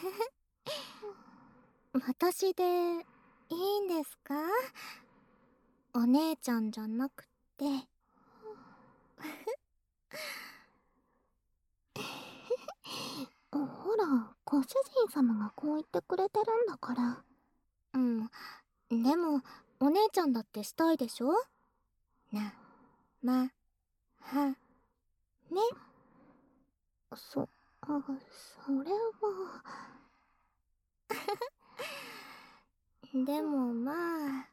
私でいいんですか？お姉ちゃんじゃなくて。 ほら、ご主人様がこう言ってくれてるんだから。 うん。でも、お姉ちゃんだってしたいでしょ？は、ね。 それは。 でもまあ、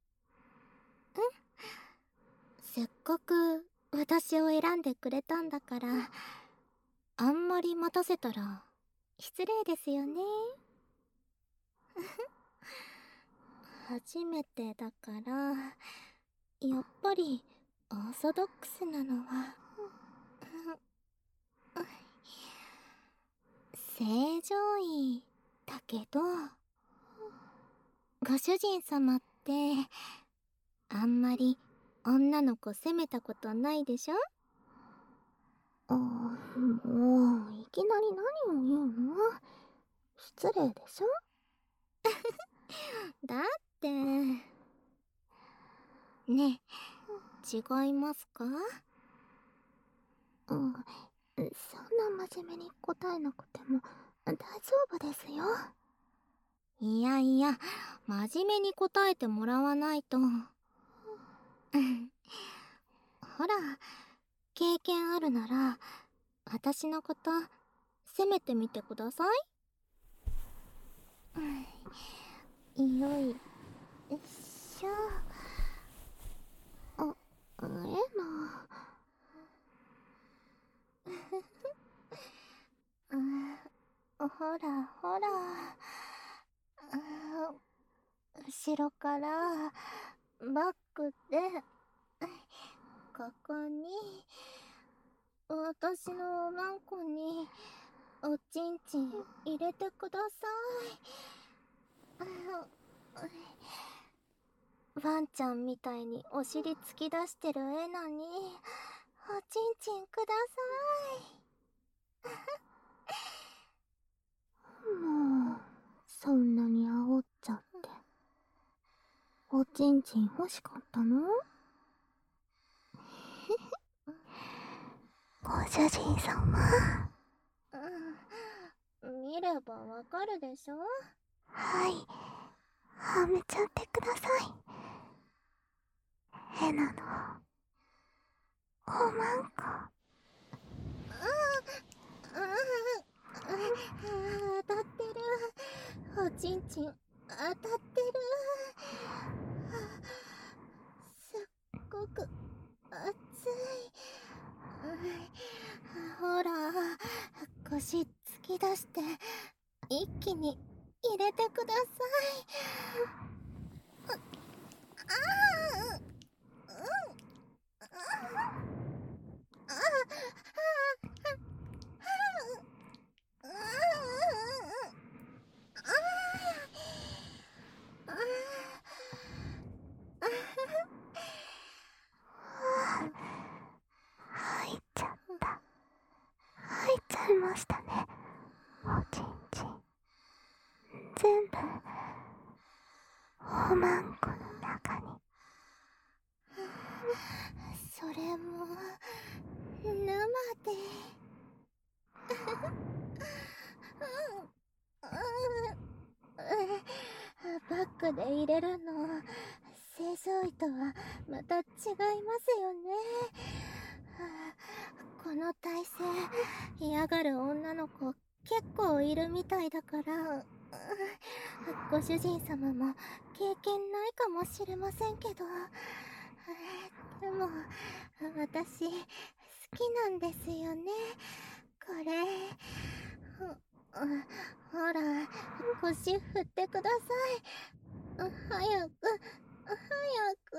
せっかく私を選んでくれたんだから、あんまり待たせたら失礼ですよね。初めてだから、やっぱりオーソドックスなのは、正常位だけど、ご主人様ってあんまり女の子責めたことないでしょ？ もういきなり何を言うの？失礼でしょ？ だってねえ、違いますか？ そんな真面目に答えなくても大丈夫ですよ。 いやいや、真面目に答えてもらわないと。ほら、経験あるなら私のこと責めてみてください。よいしょ。 えな。 ほらほら、後ろからバックでここに私のおまんこにおちんちん入れてください。ワンちゃんみたいにお尻突き出してる絵なに、おちんちんくだもうそんなに煽っちゃって。おちんちん欲しかったの？ご主人様。 見ればわかるでしょ？ はい、はめちゃってください。へなのおまんこ。 当たってる。おちんちん当たってる。すっごく熱い。ほら、腰突き出して一気に入れてください。 入っちゃった。入っちゃいましたね。おちんちん全部おまんこの中に。 それも生で。バッグで入れるの正常位とはまた違いますよね。この体勢嫌がる女の子結構いるみたいだから、ご主人様も経験ないかもしれませんけど、でも私好きなんですよね、これ。ほら、腰振ってください。早く、早く。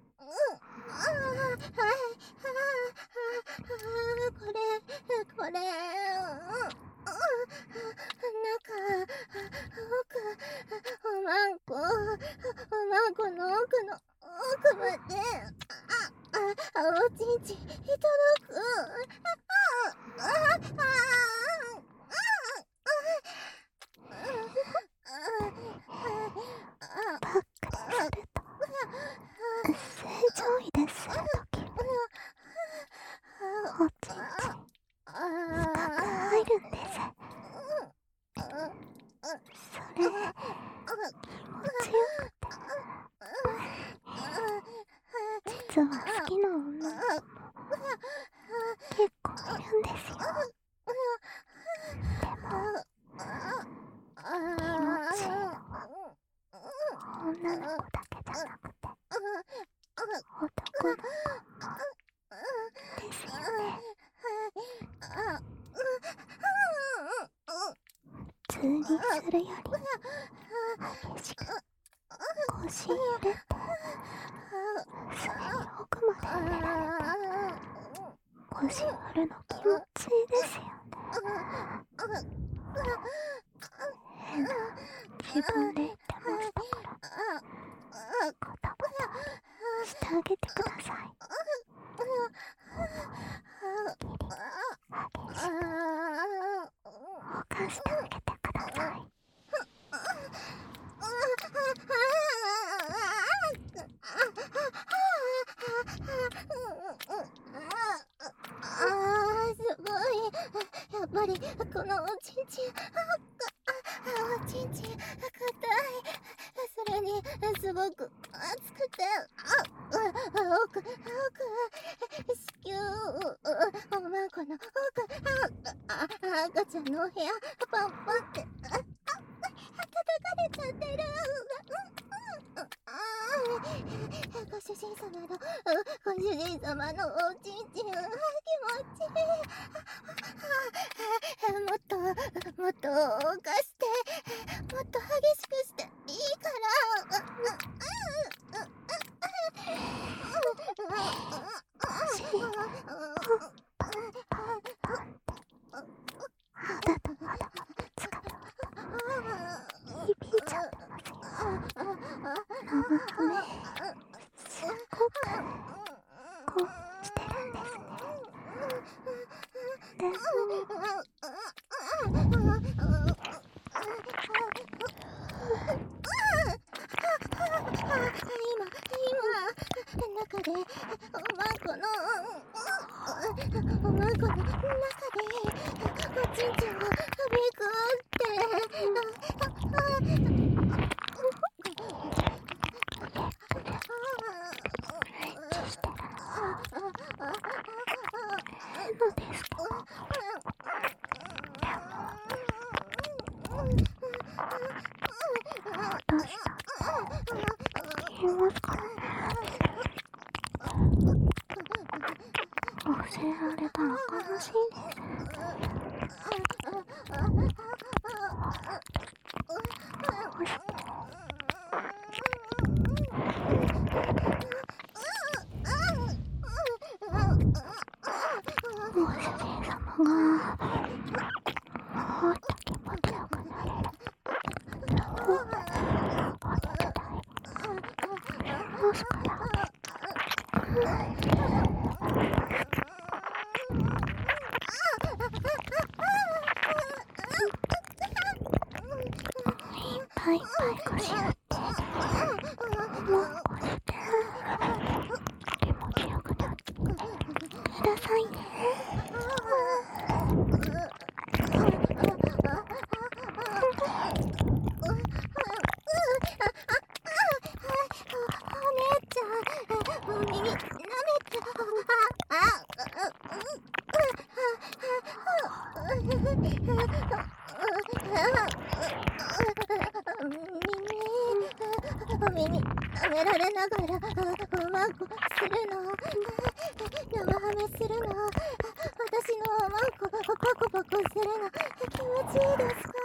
これちんちいただく。 バックですると正常位でするときおちんち深く入るんです。それ気持ちよくて実は好きな女の子も結構いるんですよ。でも気持ちいいのは女の子だけじゃなくて男の子ですよね。普通にするより激しく腰入れてそれに奥まで入れられた腰割るの気持ちいいですよね。自分で言ってましたからバタバタしてあげてください。激しく動かしてあげてください。 すごい。やっぱりこのおちんちん、おちんちん硬い。それにすごく熱くて、奥、子宮、おまんこの奥、赤ちゃんのお部屋、パンパンって叩かれちゃってる。ご主人様のおちんちん、気持ちいい。もっと動かして、もっと激しくしていいから。 腰パンパンパンって肌と肌がぶつかる音響いちゃってますよ。生ハメすっごくこうしてるんですね。でも今中でおまんこの中でおちんちんがびくってのですか。どうした言いますからね。忘れられたら悲しいです。ご主人様がもっと気持ちよくなれるお手伝いますから。いっぱいいっぱい腰振ってもう押して気持ちよくなってくださいね。 お耳舐められながらおまんこするの、生ハメするの、私のおまんこパコパコするの気持ちいいですか？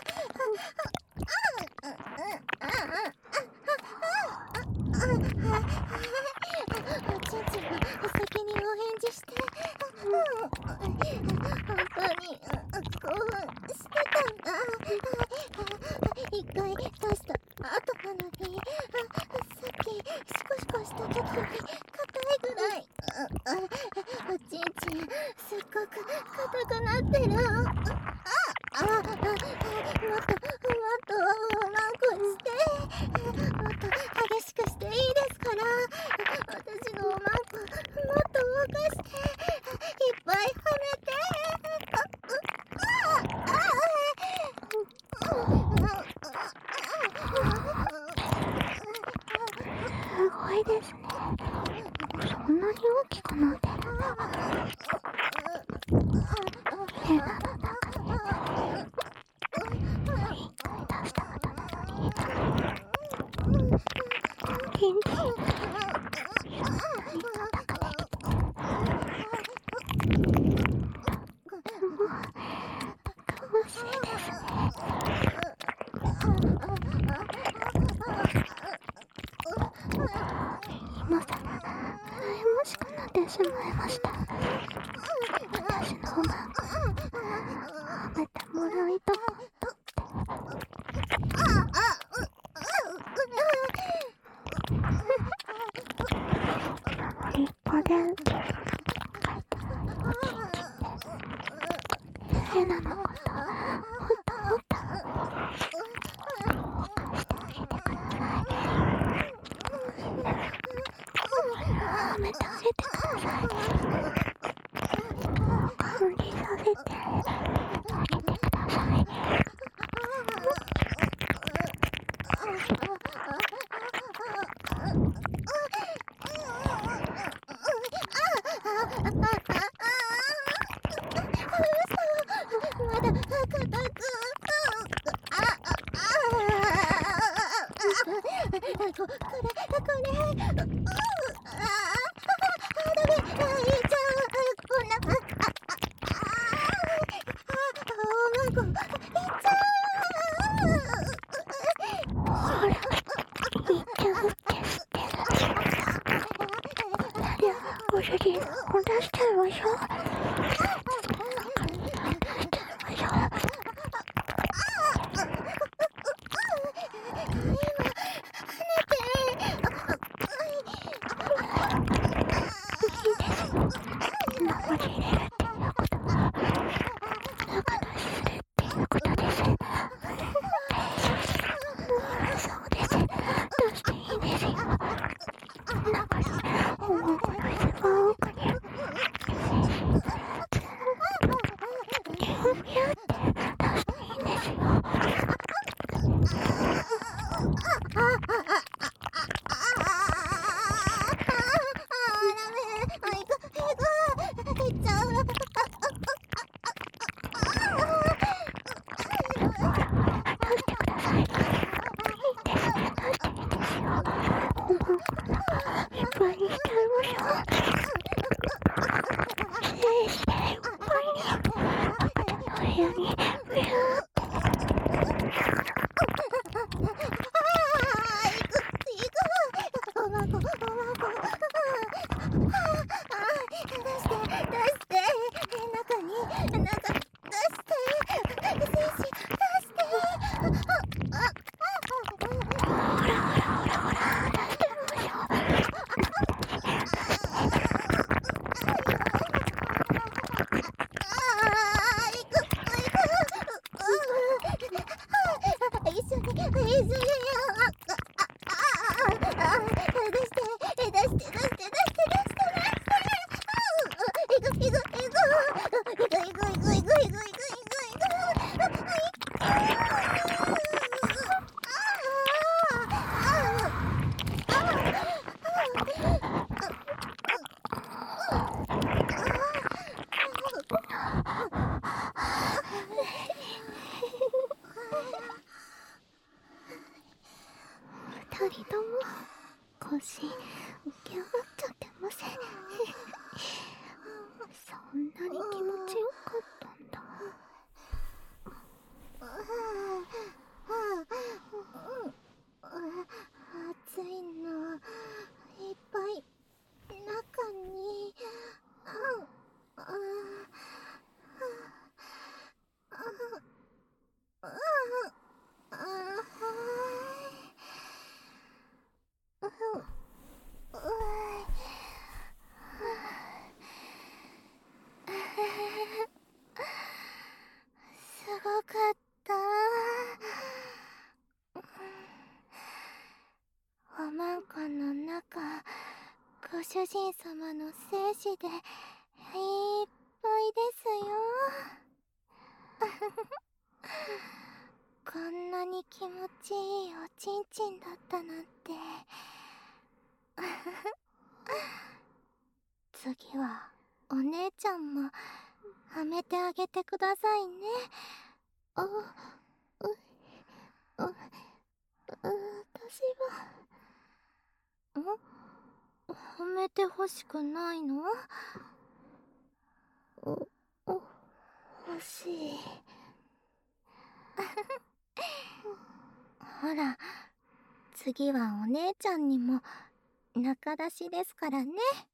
おちんちんが先にお返事して、本当に興奮してたんだ。一回出した後なのに、さっきシコシコした時より硬いぐらいちんちんすっごく硬くなってる。もっとおまんこして、もっと激しくしていいですから。私のおまんこもっと動かして、いっぱいはめて。 すごいですね。そんなに大きくなってるんだ。ヘナの中で一回出した後なのにキンキンそんなに叩かれて楽しいですね。今さら羨ましくなってしまいました。私のおまんこ褒めてもらいたかったって。立派でヘナのこともっともっと動かしてあげてください。褒めてあげてください。管理させてあげてください。 まだ硬く。これ。ダメ、いっちゃう。こんな。おまんこ、いっちゃほら、いっちゃうって知ってる。いや、ご主人、出しちゃいましょう。二人とも腰浮き上がっちゃってません。そんなに気持ちよかったんだ。 熱いのいっぱい中に。 主人様の精子でいっぱいですよ。こんなに気持ちいいおちんちんだったなんて。次はお姉ちゃんもはめてあげてくださいね。あ、う、私は、はめてほしくないの？欲しい。ほら、次はお姉ちゃんにも仲出しですからね。